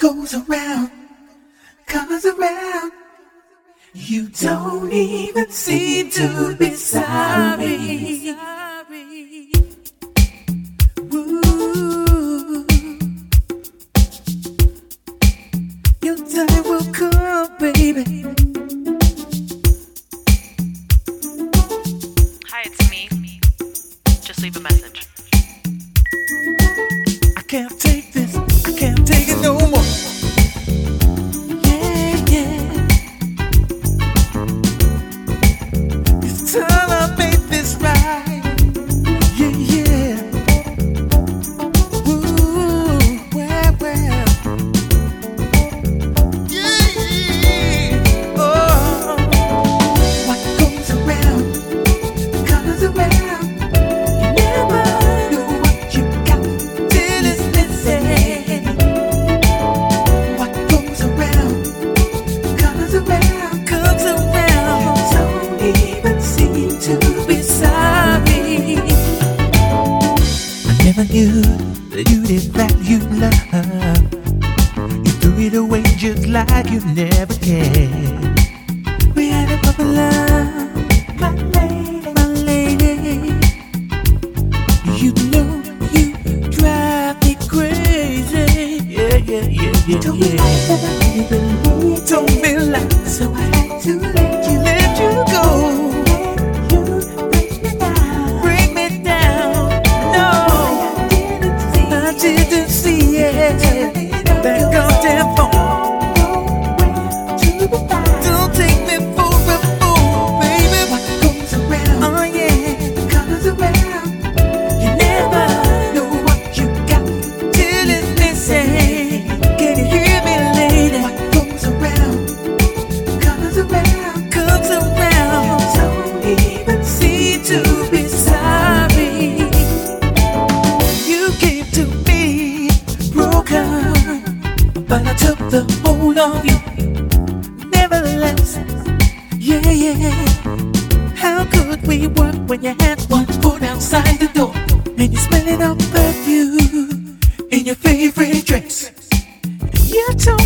goes around comes around. You don't even seem to be sorry. Ooh, your time will come, baby. Hi, it's me. Just leave a message. I can't take this. I can't take it no more. Yeah, yeah. It's time I make this right. Yeah, yeah. Ooh, well, well. Yeah, yeah. Oh, what goes around comes around. You never know what you got till it's missing. What goes around comes around, comes around. You don't even seem to be sorry. I never knew that you did value love. You threw it away just like you never cared. We had a proper love, my lady. You know you drive me crazy. Yeah, yeah, yeah, yeah. Told me life that I really believed. Told me life, so I had to let you go. Let you break me down. No, I didn't see it. That goddamn phone. Don't take me for a fool, baby. What goes around, oh yeah, comes around. You never know what you got till it's missing. Can you hear me, lady? What goes around comes around, comes around. You don't even seem to be sorry. You came to me broken, but I took the hold of you. Nevertheless, yeah, yeah. How could we work when you had one foot outside the door and you smelling of perfume in your favorite dress? You told